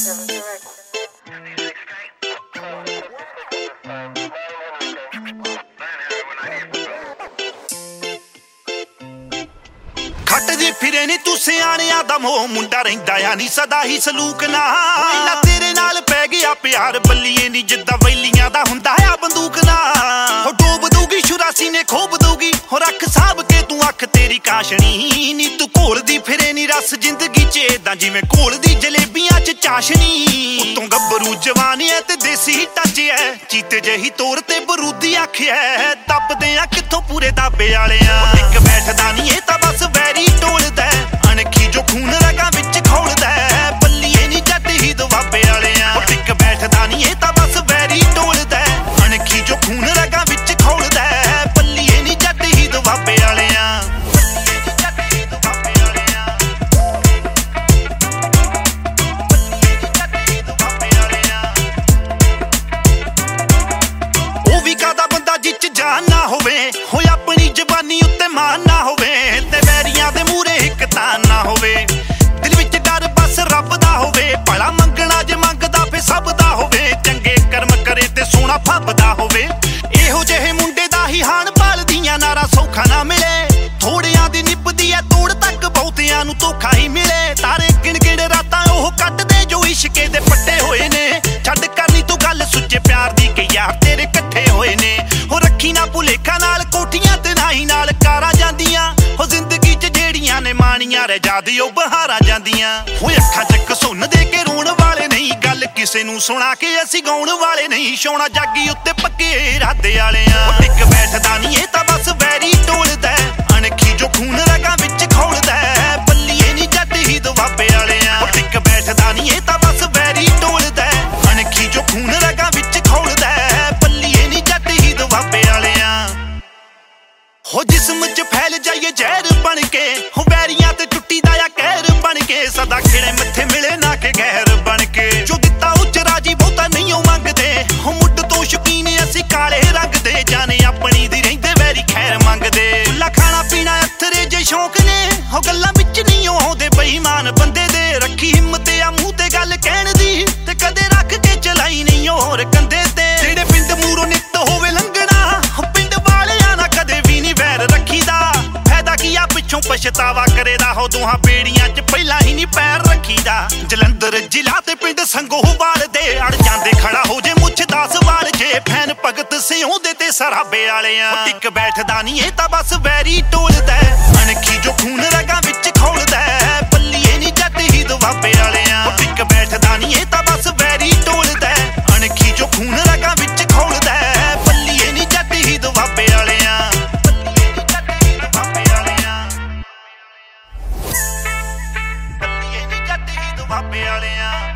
ਖੱਟਦੀ ਫਿਰੇ ਨੀ ਤੂੰ ਸਿਆਣਿਆਂ ਦਾ ਮੋਹ ਮੁੰਡਾ ਰਹਿੰਦਾ ਆ ਨੀ ਸਦਾ ਹੀ ਸਲੂਕ ਨਾ ਪਹਿਲਾਂ ਤੇਰੇ ਨਾਲ ਪੈ ਗਿਆ ਪਿਆਰ ਬੱਲੀਏ ਨੀ ਜਿੱਦਾਂ ਵੈਲੀਆਂ ਦਾ ਹੁੰਦਾ ਆ ਬੰਦੂਕ ਨਾ ਹੋ ਡੋਬ ਦੂਗੀ ਸ਼ੁਰਾਸੀ ਨੇ ਖੋਬ ਦੂਗੀ ਹੋ ਰੱਖ ਸਾਂਭ ਕੇ ਤੂੰ ਅੱਖ ਤੇਰੀ ਕਾਸ਼ਣੀ ਨੀ ਤੂੰ ਘੋਲਦੀ ਫਿਰੇ ਨੀ ਰਸ ਜ਼ਿੰਦਗੀ ਚ ਏਦਾਂ ਜਿਵੇਂ ਘੋਲਦੀ ਜਲੇਬੀਆਂ ਚ ਚਾਸ਼ਣੀ ਉਤੋਂ ਗੱਭਰੂ ਜਵਾਨੀ ਐ ਤੇ ਦੇਸੀ ਟੱਚ ਐ ਚੀਤੇ ਜਿਹੀ ਤੋਰ ਤੇ ਬਰੂਦੀ ਅੱਖ ਐ ਦੱਬਦੇ ਆ ਕਿੱਥੋਂ ਪੂਰੇ ਦਾਬੇ ਵਾਲਿਆਂ ਟਿਕ ਬੈਠਦਾ ਨੀ ਇਹ ਤਾਂ ਬਸ ਵੈਰੀ ਟੋਲਦਾ ਅਣਖੀ ਜੋ ਖੂਨ ਰਗਾਂ ਵਿੱਚ ਖੋਲਦਾ ਬੱਲੀਏ ਨੀ ਜੱਟ ਹੀ ਦੁਆਬੇ ਵਾਲਿਆਂ ਟਿਕ ਬੈਠਦਾ ਨੀ ਇਹ ਤਾਂ ਬਸ ਵੈਰੀ ਟੋਲਦਾ ਅਣਖੀ ਜੋ ਖੂਨ ਰਗਾਂ ਵਿੱਚ ਖੋਲਦਾ ਬੱਲੀਏ ਨੀ ਜੱਟ ਹੀ ਦੁਆਬੇ ਵਾਲਿਆਂ ਉਹ ਵੀ ਕਾਦਾ ਬੰਦਾ ਜਿੱਚ ਜਾਨ ਨਾ ਹੋਵੇ ਹੋਏ ਆਪਣੀ ਜ਼ਬਾਨੀ ਉੱਤੇ ਮਾਨ ਨਾ ਹੋਵੇ ਤੇ ਵੈਰੀਆਂ ਦੇ ਮੂਹਰੇ ਇੱਕ ਤਾਂ ਨਾ ਹੋਵੇ ਦਿਲ ਵਿੱਚ ਡਰ ਬਸ ਰੱਬ ਦਾ ਹੋਵੇ ਭਲਾ ਮੰਗਣਾ ਜੇ ਮੰਗਦਾ ਫੇ ਸਭ ਦਾ ਹੋਵੇ ਚੰਗੇ ਕਰਮ ਕਰੇ ਤੇ ਸੋਹਣਾ ਫੱਬਦਾ ਹੋਵੇ ਇਹੋ ਜਿਹੇ ਮੁੰਡੇ ਦਾ ਹੀ ਹਾਣ ਪਾਲਦੀਆਂ ਨਾਰਾ ਸੌਖਾ ਨਾ ਮਿਲੇ ਥੋੜਿਆਂ ਦੀ ਨਿਭਦੀ ਐ ਤੋੜ ਤੱਕ ਬਹੁਤਿਆਂ ਨੂੰ ਧੋਖਾ ਹੀ ਮਿਲੇ ਤਾਰੇ ਗਿਣ ਗਿਣ ਰਾਤਾਂ ਉਹ ਕੱਟਦੇ ਜੋ ਇਸ਼ਕੇ ਦੇ ਪੱਟੇ ਹੋਏ ਨੇ ਛੱਡ ਕਰਨੀ ਤੂੰ ਗੱਲ ਸੁੱਚੇ ਪਿਆਰ ਦੀ ਕਿ ਯਾਰ ਤੇਰੇ ਇਕੱਠੇ ਹੋਏ ਨੇ ਹੋ ਰੱਖੀ ਨਾ ਭੁਲੇਖਾ ਨਾਲ ਕੋਠੀਆਂ ਤੇ ਨਾਈ ਨਾਲ ਕਾਰਾਂ ਜਾਂਦੀਆਂ ਹੋ ਜ਼ਿੰਦਗੀ 'ਚ ਜਿਹੜੀਆਂ ਨੇ ਮਾਣੀਆਂ ਰਹਿ ਜਾਂਦੀ ਉਹ ਬਹਾਰਾਂ ਜਾਂਦੀਆਂ ਹੋ ਅੱਖਾਂ 'ਚ ਕਸੁੰਨ ਦੇ ਕੇ ਰੋਣ ਵਾਲੇ ਨਹੀਂ ਗੱਲ ਕਿਸੇ ਨੂੰ ਸੁਣਾ ਕੇ ਅਸੀਂ ਗਾਉਣ ਵਾਲੇ ਨਹੀਂ ਸ਼ੌਣਾ ਜਾਗੀ ਉੱਤੇ ਪੱਕੇ ਇਰਾਦੇ ਵਾਲਿਆਂ ਟਿਕ ਬੈਠਦਾ ਨਹੀਂ ਇਹ ਤਾਂ ਬਸ ਵੈਰੀ ਟੋਲਦਾ ਅਣਖੀ ਜੋ ਖੂਨ ਰਗਾਂ ਵਿੱਚ ਖੋਲਦਾ ਬੱਲੀਏ ਨੀ ਜੱਟ ਹੀ ਦੁਆਬੇ ਵਾਲਿਆਂ ਟਿਕ ਬੈਠਦਾ ਨਹੀਂ ਇਹ ਤਾਂ ਬਸ ਵੈਰੀ ਟੋਲਦਾ ਅਣਖੀ ਜੋ ਖੂਨ ਰਗਾਂ ਵਿੱਚ ਖੋਲਦਾ ਬੱਲੀਏ ਨੀ ਜੱਟ ਹੀ ਦੁਆਬੇ ਵਾਲਿਆਂ ਹੋ ਜਿਸਮ 'ਚ ਫੈਲ ਜਾਈਏ ਜ਼ਹਿਰ ਬਣ ਕੇ ਹੋ ਵੈਰੀਆਂ ਤੇ ਟੁੱਟੀ ਦਾ ਆ ਕਹਿਰ ਬਣ ਕੇ ਸਦਾ ਖਿੜੇ ਮੱਥੇ ਮਿਲੇ ਨਾ ਕਿ ਗਹਿਰ ਬਣ ਕੇ ਜੋ ਦਿੱਤਾ ਉੱਚ ਰਾਜੀ ਬਹੁਤਾ ਨਹੀਂ ਉਹ ਮੰਗਦੇ ਹੋ ਮੁੱਢ ਤੋਂ ਸ਼ੌਕੀਨ ਅਸੀਂ ਕਾਲੇ ਰੰਗ ਦੇ ਜਾਣੇ ਆਪਣੀ ਦੀ ਰਹਿੰਦੇ ਵੈਰੀ ਖੈਰ ਮੰਗਦੇ ਖੁੱਲਾ ਖਾਣਾ ਪੀਣਾ ਅਥਰੇ ਜੇ ਸ਼ੌਕ ਨੇ ਹੋ ਗੱਲਾਂ ਵਿੱਚ ਨਹੀਂ ਆਉਂਦੇ ਬੇਈਮਾਨ ਬੰਦੇ ਦੇ ਰੱਖੀ ਹਿੰਮਤ ਆ ਮੂੰਹ ਤੇ ਗੱਲ ਕਹਿਣ ਦੀ ਤੇ ਕਦੇ ਰੱਖ ਕੇ ਚਲਾਈ ਨਹੀਂ ਹੋਰ ਕੰਦੇ ਤੇ ਜਿਹੜੇ ਪਿੰਡ ਮੂਰੋਂ ਨਿੱਤ ਹੋਵੇ ਲੰਘਣਾ ਪਿੰਡ ਵਾਲਿਆਂ ਨਾਲ ਕਦੇ ਵੀ ਨਹੀਂ ਵੈਰ ਰੱਖੀਦਾ ਫਾਇਦਾ ਕੀ ਆ ਪਿੱਛੋਂ ਪਛਤਾਵਾ ਕਰੇਦਾ ਹੋ ਦੋਹਾਂ ਬੇੜੀਆਂ 'ਚ ਪਹਿਲਾਂ ਹੀ ਨਹੀਂ ਪੈਰ ਰੱਖੀਦਾ ਜਲੰਧਰ ਜ਼ਿਲ੍ਹਾ ਤੇ ਪਿੰਡ ਸੰਗੋਵਾਲ ਦੇ ਅੜ ਜਾਂਦੇ ਖੜਾ ਹੋ ਜੇ ਮੁੱਛ 10 ਵਾਲ ਜੇ ਫੈਨ ਭਗਤ ਸਿਉਂਦੇ ਤੇ ਸਰਾਬੇ ਵਾਲਿਆਂ ਟਿਕ ਬੈਠਦਾ ਨਹੀਂ ਇਹ ਤਾਂ ਬਸ ਵੈਰੀ ਟੋਲਦਾ ਅਣਖੀ ਜੋ ਖੂਨ ਰਗਾਂ ਵਿੱਚ ਖੋਲਦਾ ਬੱਲੀਏ ਨੀ ਜੱਟ ਹੀ ਦੁਆਬੇ ਵਾਲਿਆਂ ਟਿਕ ਬੈਠਦਾ ਨਹੀਂ ਇਹ ਤਾਂ ਬਸ ਵੈਰੀ ਟੋਲਦਾ ਅਣਖੀ ਜੋ ਖੂਨ ਰਗਾਂ ਵਿੱਚ ਖੋਲਦਾ ਬੱਲੀਏ ਨੀ ਜੱਟ ਹੀ ਦੁਆਬੇ ਵਾਲਿਆਂ ਬੱਲੀਏ ਨੀ ਜੱਟ ਹੀ ਦੁਆਬੇ ਵਾਲਿਆਂ